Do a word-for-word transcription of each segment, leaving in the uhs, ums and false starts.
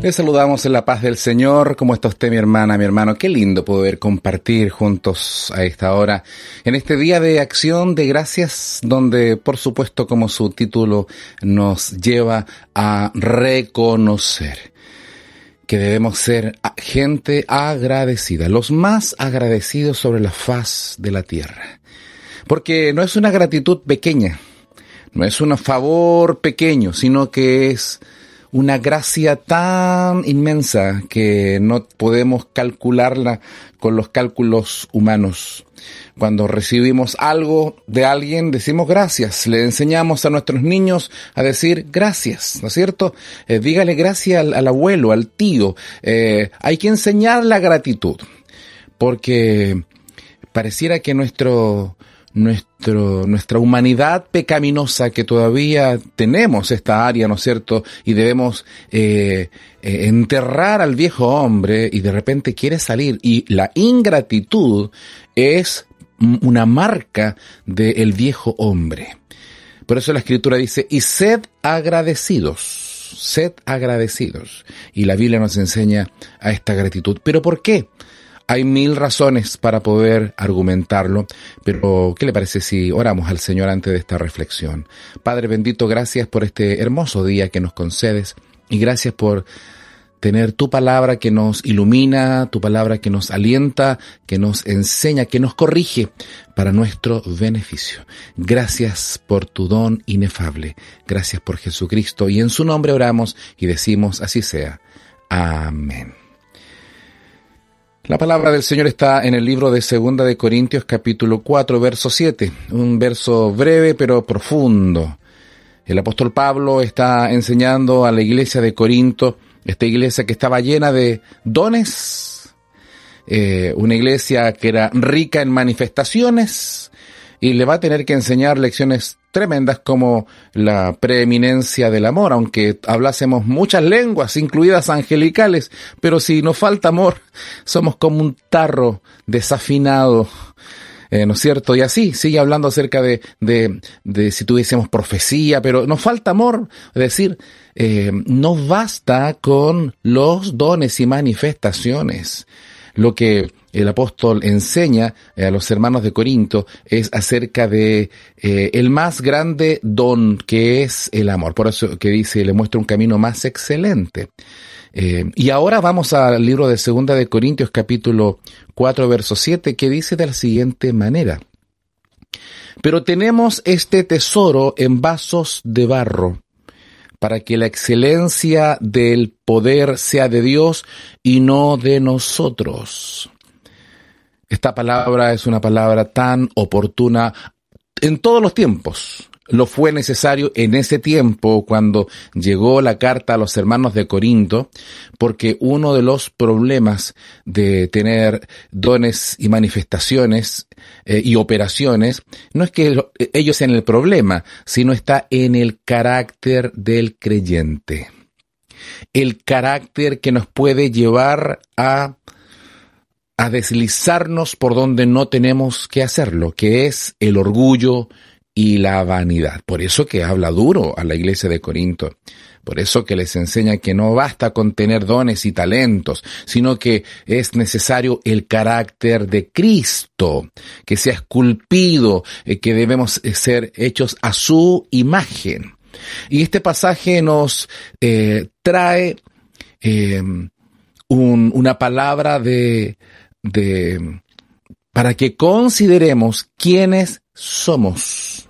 Les saludamos en la paz del Señor. ¿Cómo está usted, mi hermana, mi hermano? Qué lindo poder compartir juntos a esta hora, en este día de acción de gracias, donde, por supuesto, como su título nos lleva a reconocer que debemos ser gente agradecida, los más agradecidos sobre la faz de la tierra. Porque no es una gratitud pequeña, no es un favor pequeño, sino que es una gracia tan inmensa que no podemos calcularla con los cálculos humanos. Cuando recibimos algo de alguien, decimos gracias. Le enseñamos a nuestros niños a decir gracias, ¿no es cierto? Eh, dígale gracias al, al abuelo, al tío. Eh, hay que enseñar la gratitud, porque pareciera que nuestro... Nuestro, nuestra humanidad pecaminosa, que todavía tenemos esta área, ¿no es cierto? Y debemos eh, eh, enterrar al viejo hombre, y de repente quiere salir. Y la ingratitud es una marca del viejo hombre. Por eso la Escritura dice, y sed agradecidos, sed agradecidos. Y la Biblia nos enseña a esta gratitud. ¿Pero por qué? Hay mil razones para poder argumentarlo, pero ¿qué le parece si oramos al Señor antes de esta reflexión? Padre bendito, gracias por este hermoso día que nos concedes, y gracias por tener tu palabra que nos ilumina, tu palabra que nos alienta, que nos enseña, que nos corrige para nuestro beneficio. Gracias por tu don inefable. Gracias por Jesucristo, y en su nombre oramos y decimos así sea. Amén. La palabra del Señor está en el libro de Segunda de Corintios, capítulo cuatro, verso siete. Un verso breve pero profundo. El apóstol Pablo está enseñando a la iglesia de Corinto, esta iglesia que estaba llena de dones, eh, una iglesia que era rica en manifestaciones, y le va a tener que enseñar lecciones tremendas como la preeminencia del amor, aunque hablásemos muchas lenguas, incluidas angelicales, pero si nos falta amor, somos como un tarro desafinado, eh, ¿no es cierto? Y así sigue hablando acerca de, de, de si tuviésemos profecía, pero nos falta amor. Es decir, eh, no basta con los dones y manifestaciones. Lo que el apóstol enseña a los hermanos de Corinto es acerca de eh, el más grande don, que es el amor. Por eso que dice, le muestra un camino más excelente. Eh, y ahora vamos al libro de Segunda de Corintios, capítulo cuatro, verso siete, que dice de la siguiente manera: pero tenemos este tesoro en vasos de barro, para que la excelencia del poder sea de Dios y no de nosotros. Esta palabra es una palabra tan oportuna en todos los tiempos. Lo fue necesario en ese tiempo cuando llegó la carta a los hermanos de Corinto, porque uno de los problemas de tener dones y manifestaciones eh, y operaciones no es que ellos sean el problema, sino está en el carácter del creyente. El carácter que nos puede llevar a a deslizarnos por donde no tenemos que hacerlo, que es el orgullo y la vanidad. Por eso que habla duro a la iglesia de Corinto. Por eso que les enseña que no basta con tener dones y talentos, sino que es necesario el carácter de Cristo, que sea esculpido, eh, que debemos ser hechos a su imagen. Y este pasaje nos eh, trae eh, un, una palabra de, de para que consideremos quiénes somos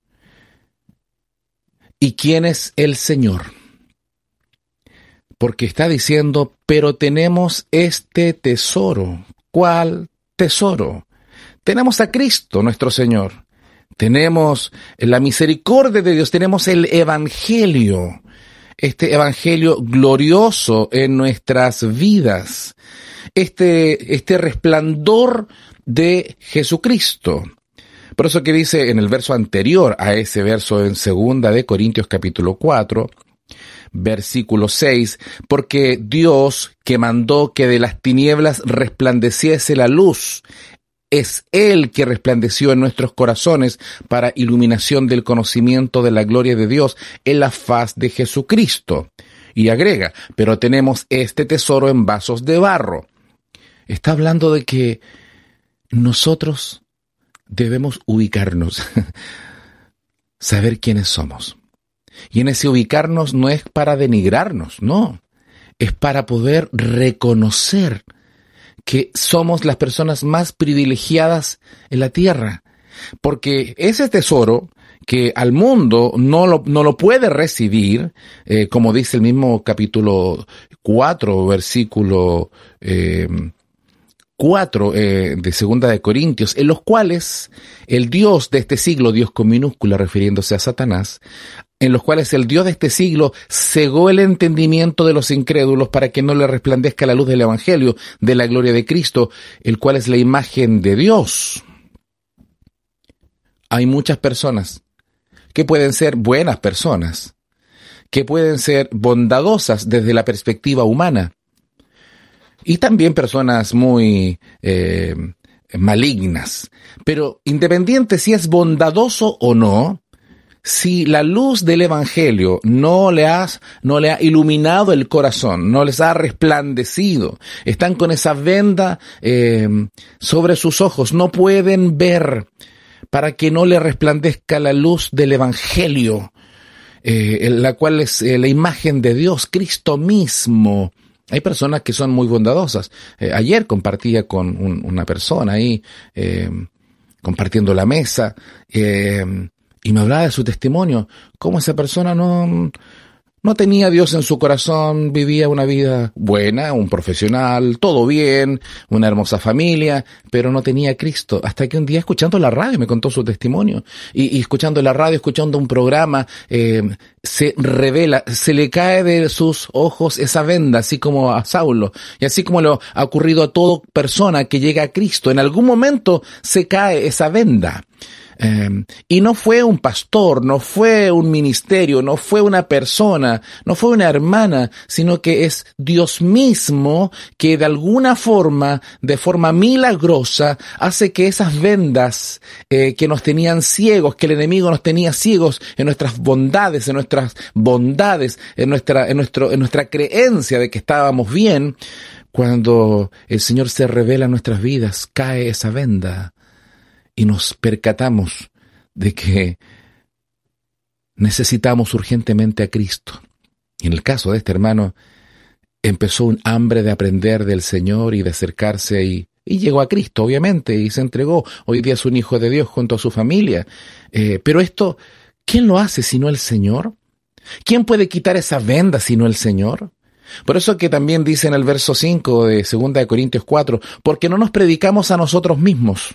y quién es el Señor. Porque está diciendo, pero tenemos este tesoro. ¿Cuál tesoro? Tenemos a Cristo, nuestro Señor. Tenemos la misericordia de Dios, tenemos el Evangelio. Este Evangelio glorioso en nuestras vidas. Este, este resplandor de Jesucristo. Por eso que dice en el verso anterior a ese verso en Segunda de Corintios capítulo cuatro, versículo seis, porque Dios, que mandó que de las tinieblas resplandeciese la luz, es Él que resplandeció en nuestros corazones para iluminación del conocimiento de la gloria de Dios en la faz de Jesucristo. Y agrega, pero tenemos este tesoro en vasos de barro. Está hablando de que nosotros debemos ubicarnos, saber quiénes somos. Y en ese ubicarnos no es para denigrarnos, no. Es para poder reconocer que somos las personas más privilegiadas en la tierra. Porque ese tesoro que al mundo no lo, no lo puede recibir, eh, como dice el mismo capítulo cuatro, versículo eh, cuatro eh, de Segunda de Corintios, en los cuales el Dios de este siglo, Dios con minúscula refiriéndose a Satanás, en los cuales el Dios de este siglo cegó el entendimiento de los incrédulos para que no le resplandezca la luz del Evangelio de la gloria de Cristo, el cual es la imagen de Dios. Hay muchas personas que pueden ser buenas personas, que pueden ser bondadosas desde la perspectiva humana, y también personas muy eh, malignas. Pero independiente si es bondadoso o no, si la luz del Evangelio no le ha, no le ha iluminado el corazón, no les ha resplandecido, están con esa venda eh, sobre sus ojos, no pueden ver para que no le resplandezca la luz del Evangelio, eh, la cual es eh, la imagen de Dios, Cristo mismo. Hay personas que son muy bondadosas. Eh, ayer compartía con un, una persona ahí, eh, compartiendo la mesa, eh, y me hablaba de su testimonio, cómo esa persona no, no tenía a Dios en su corazón, vivía una vida buena, un profesional, todo bien, una hermosa familia, pero no tenía a Cristo. Hasta que un día, escuchando la radio, me contó su testimonio, y, y escuchando la radio, escuchando un programa, eh, se revela, se le cae de sus ojos esa venda, así como a Saulo, y así como lo ha ocurrido a toda persona que llega a Cristo. En algún momento se cae esa venda. Eh, y no fue un pastor, no fue un ministerio, no fue una persona, no fue una hermana, sino que es Dios mismo que de alguna forma, de forma milagrosa, hace que esas vendas eh, que nos tenían ciegos, que el enemigo nos tenía ciegos en nuestras bondades, en nuestras bondades, en nuestra, en nuestro, en nuestra creencia de que estábamos bien, cuando el Señor se revela en nuestras vidas, cae esa venda. Y nos percatamos de que necesitamos urgentemente a Cristo. Y en el caso de este hermano, empezó un hambre de aprender del Señor y de acercarse y, y llegó a Cristo, obviamente, y se entregó. Hoy día es un hijo de Dios junto a su familia. Eh, pero esto, ¿quién lo hace sino el Señor? ¿Quién puede quitar esa venda sino el Señor? Por eso que también dice en el verso cinco de Segunda de Corintios cuatro, porque no nos predicamos a nosotros mismos.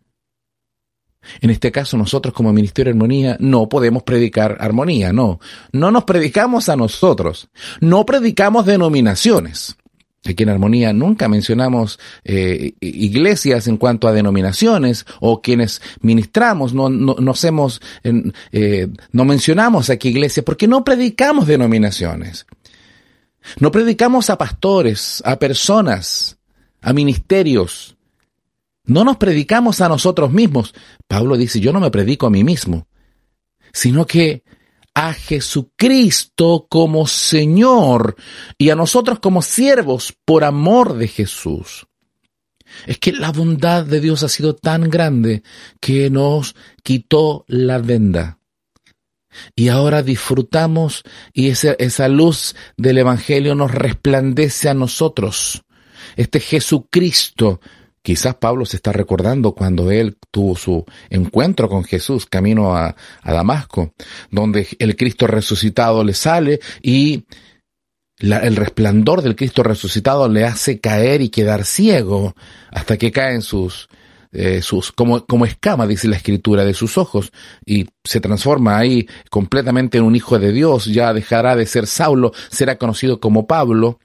En este caso, nosotros como Ministerio de Armonía no podemos predicar armonía, no. No nos predicamos a nosotros, no predicamos denominaciones. Aquí en Armonía nunca mencionamos eh, iglesias en cuanto a denominaciones o quienes ministramos, no, no, no, hacemos, eh, no mencionamos aquí iglesias porque no predicamos denominaciones. No predicamos a pastores, a personas, a ministerios. No nos predicamos a nosotros mismos. Pablo dice, yo no me predico a mí mismo, sino que a Jesucristo como Señor y a nosotros como siervos por amor de Jesús. Es que la bondad de Dios ha sido tan grande que nos quitó la venda. Y ahora disfrutamos y esa, esa luz del Evangelio nos resplandece a nosotros. Este Jesucristo. Quizás Pablo se está recordando cuando él tuvo su encuentro con Jesús camino a, a Damasco, donde el Cristo resucitado le sale y la, el resplandor del Cristo resucitado le hace caer y quedar ciego hasta que caen sus, eh, sus como, como escama, dice la Escritura, de sus ojos y se transforma ahí completamente en un hijo de Dios. Ya dejará de ser Saulo, será conocido como Pablo.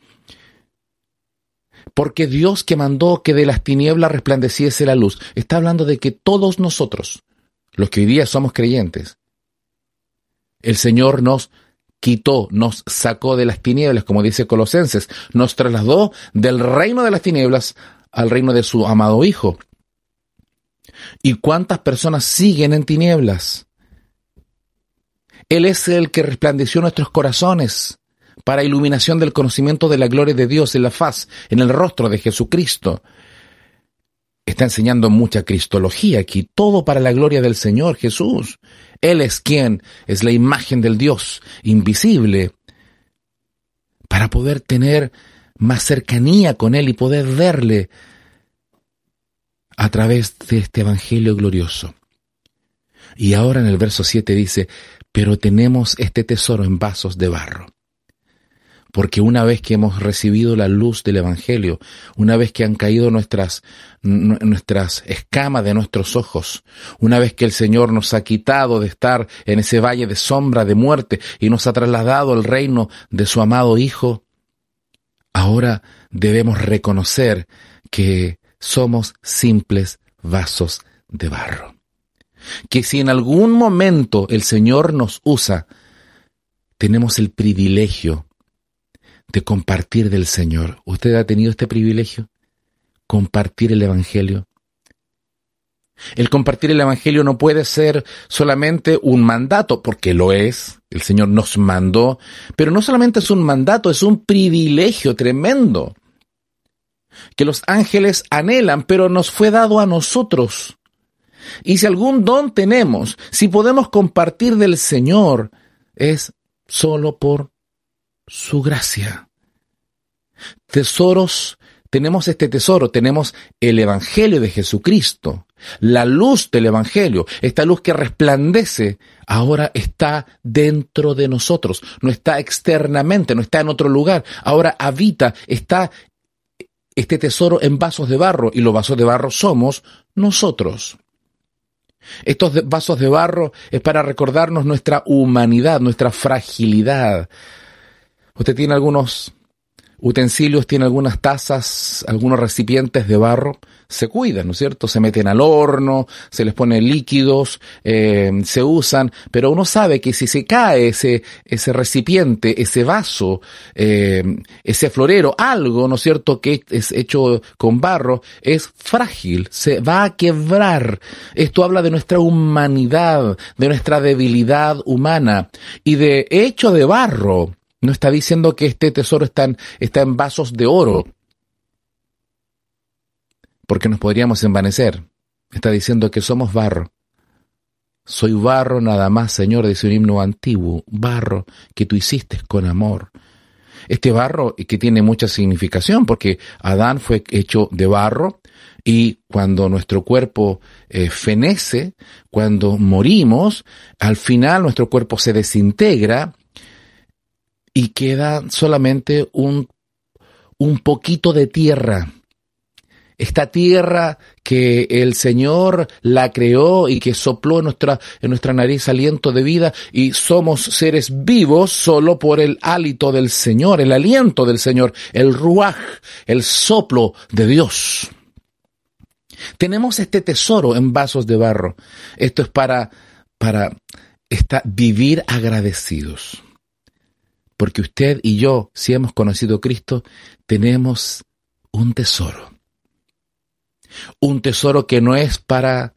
Porque Dios que mandó que de las tinieblas resplandeciese la luz, está hablando de que todos nosotros, los que hoy día somos creyentes, el Señor nos quitó, nos sacó de las tinieblas, como dice Colosenses, nos trasladó del reino de las tinieblas al reino de su amado Hijo. ¿Y cuántas personas siguen en tinieblas? Él es el que resplandeció nuestros corazones para iluminación del conocimiento de la gloria de Dios en la faz, en el rostro de Jesucristo. Está enseñando mucha cristología aquí, todo para la gloria del Señor Jesús. Él es quien es la imagen del Dios invisible, para poder tener más cercanía con Él y poder verle a través de este evangelio glorioso. Y ahora en el verso siete dice, pero tenemos este tesoro en vasos de barro. Porque una vez que hemos recibido la luz del evangelio, una vez que han caído nuestras, nuestras escamas de nuestros ojos, una vez que el Señor nos ha quitado de estar en ese valle de sombra de muerte y nos ha trasladado al reino de su amado Hijo, ahora debemos reconocer que somos simples vasos de barro. Que si en algún momento el Señor nos usa, tenemos el privilegio de compartir del Señor. ¿Usted ha tenido este privilegio? Compartir el Evangelio. El compartir el Evangelio no puede ser solamente un mandato, porque lo es. El Señor nos mandó, pero no solamente es un mandato, es un privilegio tremendo que los ángeles anhelan, pero nos fue dado a nosotros. Y si algún don tenemos, si podemos compartir del Señor, es solo por su gracia. Tesoros, tenemos este tesoro, tenemos el Evangelio de Jesucristo, la luz del Evangelio, esta luz que resplandece, ahora está dentro de nosotros, no está externamente, no está en otro lugar, ahora habita, está este tesoro en vasos de barro, y los vasos de barro somos nosotros. Estos vasos de barro es para recordarnos nuestra humanidad, nuestra fragilidad. Usted tiene algunos utensilios, tiene algunas tazas, algunos recipientes de barro, se cuidan, ¿no es cierto? Se meten al horno, se les pone líquidos, eh, se usan, pero uno sabe que si se cae ese, ese recipiente, ese vaso, eh, ese florero, algo, ¿no es cierto?, que es hecho con barro, es frágil, se va a quebrar. Esto habla de nuestra humanidad, de nuestra debilidad humana, y de hecho de barro. No está diciendo que este tesoro está en, está en vasos de oro, porque nos podríamos envanecer. Está diciendo que somos barro. Soy barro nada más, Señor, dice un himno antiguo, barro que tú hiciste con amor. Este barro que tiene mucha significación, porque Adán fue hecho de barro, y cuando nuestro cuerpo eh, fenece, cuando morimos, al final nuestro cuerpo se desintegra, y queda solamente un, un poquito de tierra. Esta tierra que el Señor la creó y que sopló en nuestra, en nuestra nariz aliento de vida, y somos seres vivos solo por el hálito del Señor, el aliento del Señor, el ruaj, el soplo de Dios. Tenemos este tesoro en vasos de barro. Esto es para, para esta, vivir agradecidos. Porque usted y yo, si hemos conocido a Cristo, tenemos un tesoro. Un tesoro que no es para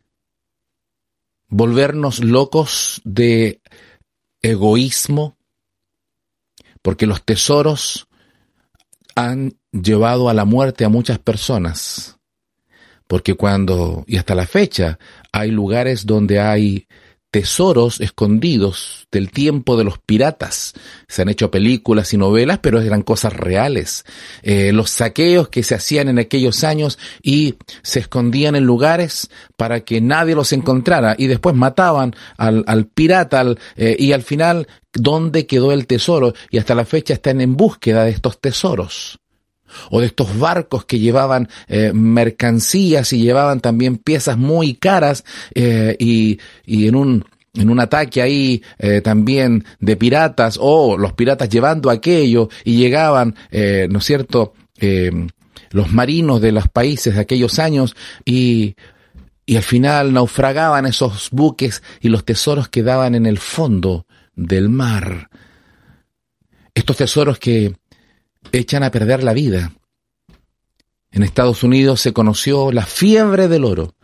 volvernos locos de egoísmo, porque los tesoros han llevado a la muerte a muchas personas. Porque cuando, y hasta la fecha, hay lugares donde hay tesoros escondidos del tiempo de los piratas. Se han hecho películas y novelas, pero eran cosas reales. Eh, los saqueos que se hacían en aquellos años y se escondían en lugares para que nadie los encontrara, y después mataban al, al pirata al, eh, y al final, ¿dónde quedó el tesoro? Y hasta la fecha están en búsqueda de estos tesoros. O de estos barcos que llevaban eh, mercancías y llevaban también piezas muy caras, eh, y, y en un en un ataque ahí eh, también de piratas, o los piratas llevando aquello, y llegaban, eh, ¿no es cierto?, eh, los marinos de los países de aquellos años, y, y al final naufragaban esos buques y los tesoros quedaban en el fondo del mar. Estos tesoros que echan a perder la vida. En Estados Unidos se conoció la fiebre del oro,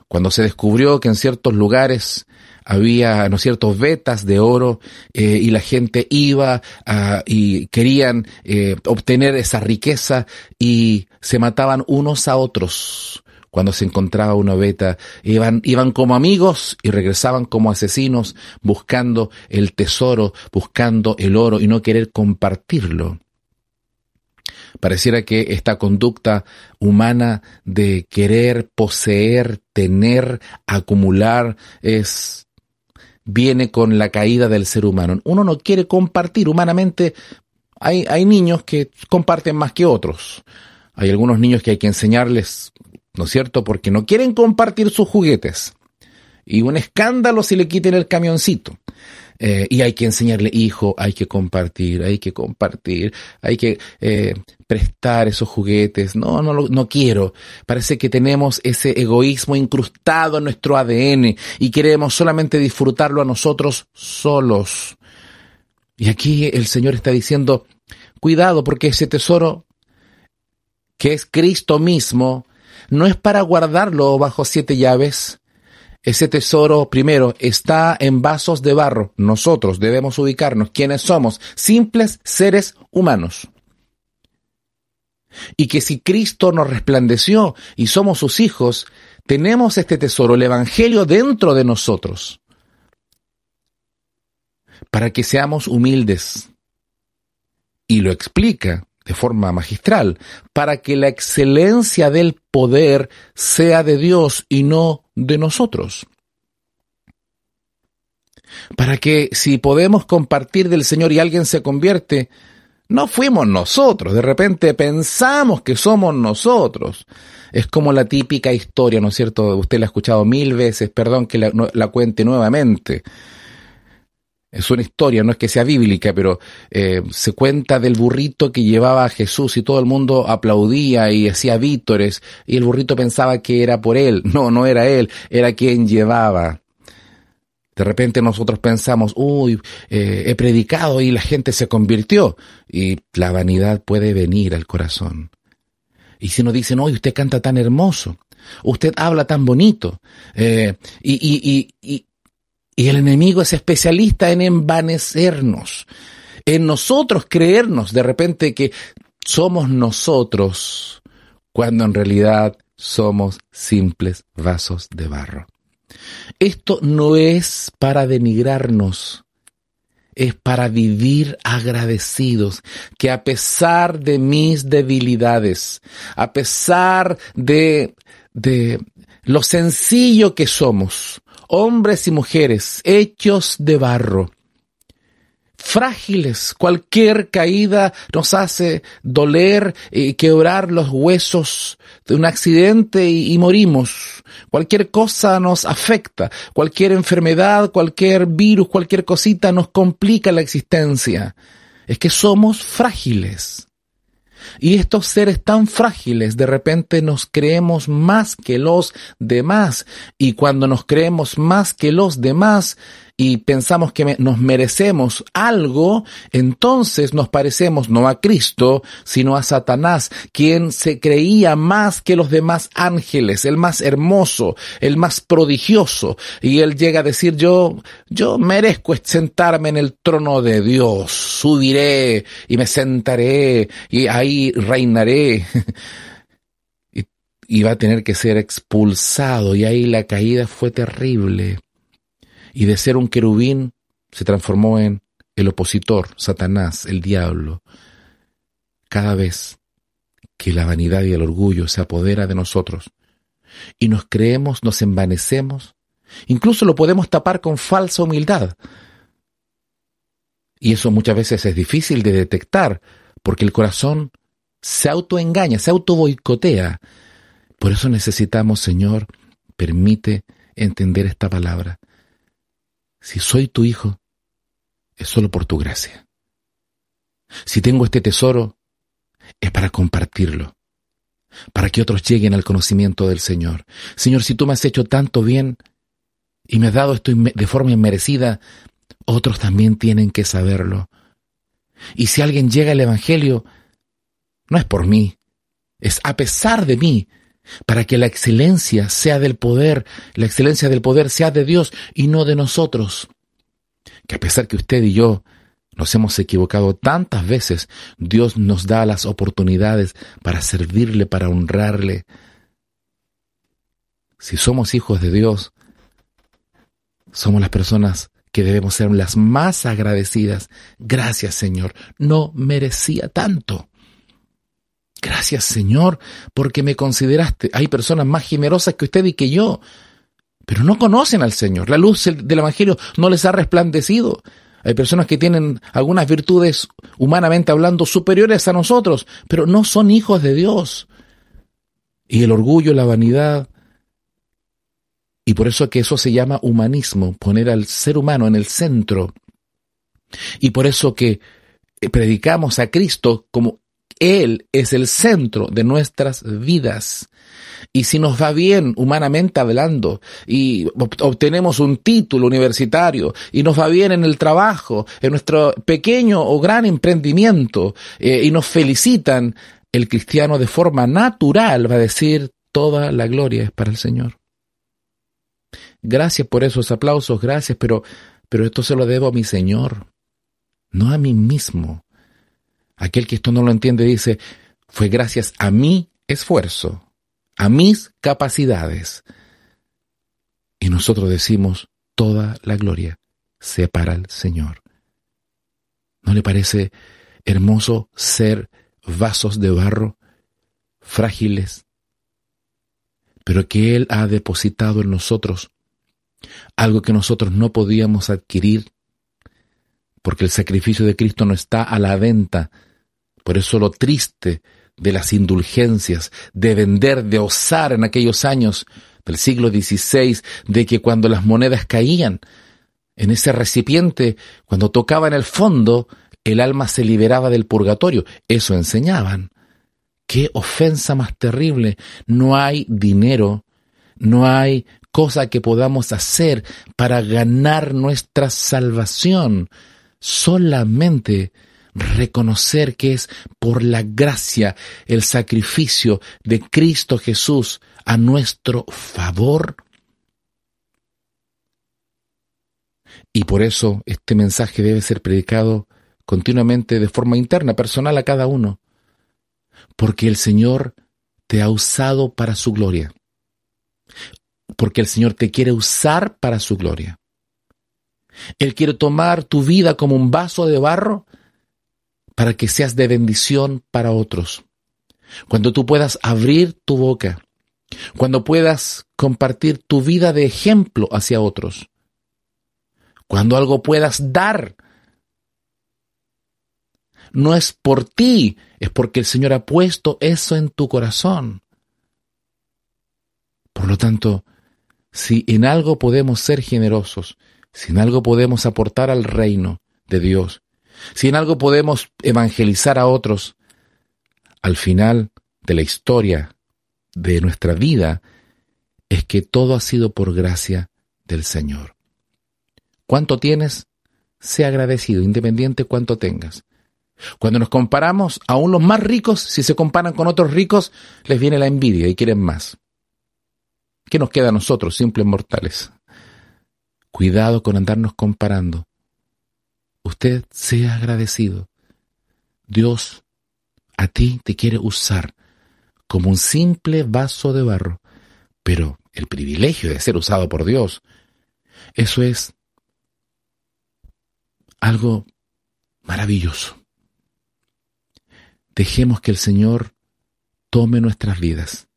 Cuando se descubrió que en ciertos lugares había, ¿no es cierto?, vetas de oro, eh, y la gente iba uh, y querían eh, obtener esa riqueza y se mataban unos a otros. Cuando se encontraba una veta, iban, iban como amigos y regresaban como asesinos, buscando el tesoro, buscando el oro y no querer compartirlo. Pareciera que esta conducta humana de querer poseer, tener, acumular, es viene con la caída del ser humano. Uno no quiere compartir. Humanamente hay, hay niños que comparten más que otros. Hay algunos niños que hay que enseñarles, ¿no es cierto?, porque no quieren compartir sus juguetes. Y un escándalo si le quiten el camioncito. Eh, y hay que enseñarle, hijo, hay que compartir, hay que compartir, hay que eh, prestar esos juguetes. No, no, no quiero. Parece que tenemos ese egoísmo incrustado en nuestro A D N y queremos solamente disfrutarlo a nosotros solos. Y aquí el Señor está diciendo, cuidado, porque ese tesoro que es Cristo mismo no es para guardarlo bajo siete llaves. Ese tesoro, primero, está en vasos de barro. Nosotros debemos ubicarnos. ¿Quiénes somos? Simples seres humanos. Y que si Cristo nos resplandeció y somos sus hijos, tenemos este tesoro, el Evangelio, dentro de nosotros. Para que seamos humildes. Y lo explica de forma magistral, para que la excelencia del poder sea de Dios y no de nosotros. Para que si podemos compartir del Señor y alguien se convierte, no fuimos nosotros, de repente pensamos que somos nosotros. Es como la típica historia, ¿no es cierto? Usted la ha escuchado mil veces, perdón que la, no, la cuente nuevamente. Es una historia, no es que sea bíblica, pero eh, se cuenta del burrito que llevaba a Jesús y todo el mundo aplaudía y hacía vítores y el burrito pensaba que era por él. No, no era él, era quien llevaba. De repente nosotros pensamos, uy, eh, he predicado y la gente se convirtió. Y la vanidad puede venir al corazón. Y si nos dicen, uy, usted canta tan hermoso, usted habla tan bonito, eh, y, y, y, y Y el enemigo es especialista en envanecernos, en nosotros creernos de repente que somos nosotros, cuando en realidad somos simples vasos de barro. Esto no es para denigrarnos, es para vivir agradecidos, que a pesar de mis debilidades, a pesar de, de lo sencillo que somos, hombres y mujeres hechos de barro, frágiles, cualquier caída nos hace doler y quebrar los huesos de un accidente y, y morimos. Cualquier cosa nos afecta, cualquier enfermedad, cualquier virus, cualquier cosita nos complica la existencia. Es que somos frágiles. Y estos seres tan frágiles de repente nos creemos más que los demás. Y cuando nos creemos más que los demás y pensamos que nos merecemos algo, entonces nos parecemos no a Cristo, sino a Satanás, quien se creía más que los demás ángeles, el más hermoso, el más prodigioso. Y él llega a decir, yo, yo merezco sentarme en el trono de Dios, subiré y me sentaré y ahí reinaré. y, y va a tener que ser expulsado, y ahí la caída fue terrible. Y de ser un querubín se transformó en el opositor, Satanás, el diablo. Cada vez que la vanidad y el orgullo se apodera de nosotros y nos creemos, nos envanecemos, incluso lo podemos tapar con falsa humildad. Y eso muchas veces es difícil de detectar porque el corazón se autoengaña, se autoboicotea. Por eso necesitamos, Señor, permite entender esta palabra. Si soy tu hijo, es solo por tu gracia. Si tengo este tesoro, es para compartirlo, para que otros lleguen al conocimiento del Señor. Señor, si tú me has hecho tanto bien y me has dado esto de forma inmerecida, otros también tienen que saberlo. Y si alguien llega al Evangelio, no es por mí, es a pesar de mí, para que la excelencia sea del poder, la excelencia del poder sea de Dios y no de nosotros. Que a pesar que usted y yo nos hemos equivocado tantas veces, Dios nos da las oportunidades para servirle, para honrarle. Si somos hijos de Dios, somos las personas que debemos ser las más agradecidas. Gracias, Señor, no merecía tanto. Gracias, Señor, porque me consideraste. Hay personas más generosas que usted y que yo, pero no conocen al Señor. La luz del Evangelio no les ha resplandecido. Hay personas que tienen algunas virtudes, humanamente hablando, superiores a nosotros, pero no son hijos de Dios. Y el orgullo, la vanidad, y por eso es que eso se llama humanismo, poner al ser humano en el centro. Y por eso que predicamos a Cristo como Él es el centro de nuestras vidas. Y si nos va bien humanamente hablando y obtenemos un título universitario y nos va bien en el trabajo, en nuestro pequeño o gran emprendimiento eh, y nos felicitan, el cristiano de forma natural va a decir: toda la gloria es para el Señor. Gracias por esos aplausos, gracias, pero, pero esto se lo debo a mi Señor, no a mí mismo. Aquel que esto no lo entiende dice: fue gracias a mi esfuerzo, a mis capacidades. Y nosotros decimos: toda la gloria sea para el Señor. ¿No le parece hermoso ser vasos de barro, frágiles, pero que Él ha depositado en nosotros algo que nosotros no podíamos adquirir, porque el sacrificio de Cristo no está a la venta? Por eso lo triste de las indulgencias, de vender, de osar en aquellos años del siglo dieciséis, de que cuando las monedas caían en ese recipiente, cuando tocaban el fondo, el alma se liberaba del purgatorio. Eso enseñaban. ¡Qué ofensa más terrible! No hay dinero, no hay cosa que podamos hacer para ganar nuestra salvación. Solamente reconocer que es por la gracia, el sacrificio de Cristo Jesús a nuestro favor. Y por eso este mensaje debe ser predicado continuamente de forma interna, personal a cada uno. Porque el Señor te ha usado para su gloria. Porque el Señor te quiere usar para su gloria. Él quiere tomar tu vida como un vaso de barro para que seas de bendición para otros. Cuando tú puedas abrir tu boca, cuando puedas compartir tu vida de ejemplo hacia otros, cuando algo puedas dar, no es por ti, es porque el Señor ha puesto eso en tu corazón. Por lo tanto, si en algo podemos ser generosos, si en algo podemos aportar al reino de Dios, si en algo podemos evangelizar a otros, al final de la historia de nuestra vida, es que todo ha sido por gracia del Señor. ¿Cuánto tienes? Sea agradecido, independiente cuánto tengas. Cuando nos comparamos, aún los más ricos, si se comparan con otros ricos, les viene la envidia y quieren más. ¿Qué nos queda a nosotros, simples mortales? Cuidado con andarnos comparando. Usted sea agradecido. Dios a ti te quiere usar como un simple vaso de barro, pero el privilegio de ser usado por Dios, eso es algo maravilloso. Dejemos que el Señor tome nuestras vidas.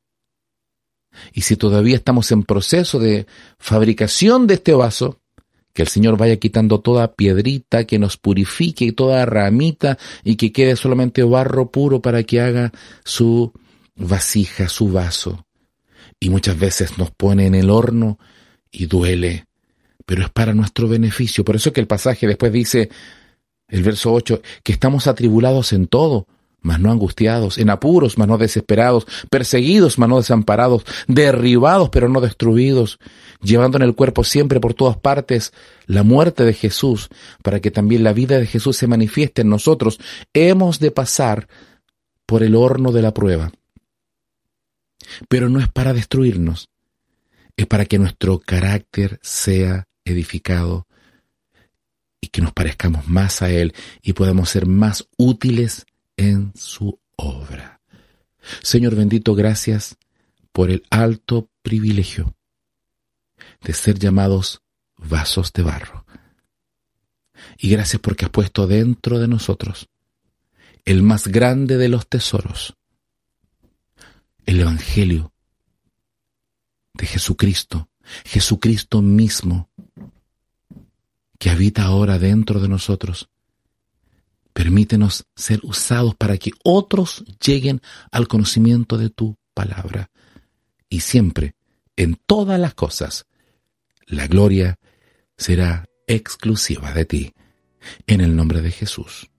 Y si todavía estamos en proceso de fabricación de este vaso, que el Señor vaya quitando toda piedrita, que nos purifique, toda ramita, y que quede solamente barro puro para que haga su vasija, su vaso. Y muchas veces nos pone en el horno y duele, pero es para nuestro beneficio. Por eso que el pasaje después dice, el verso ocho, que estamos atribulados en todo, mas no angustiados, en apuros, mas no desesperados, perseguidos, mas no desamparados, derribados, pero no destruidos, llevando en el cuerpo siempre por todas partes la muerte de Jesús, para que también la vida de Jesús se manifieste en nosotros. Hemos de pasar por el horno de la prueba. Pero no es para destruirnos, es para que nuestro carácter sea edificado y que nos parezcamos más a Él y podamos ser más útiles en su obra. Señor bendito, gracias por el alto privilegio de ser llamados vasos de barro. Y gracias porque has puesto dentro de nosotros el más grande de los tesoros, el Evangelio de Jesucristo, Jesucristo mismo, que habita ahora dentro de nosotros. Permítenos ser usados para que otros lleguen al conocimiento de tu palabra. Y siempre, en todas las cosas, la gloria será exclusiva de ti. En el nombre de Jesús.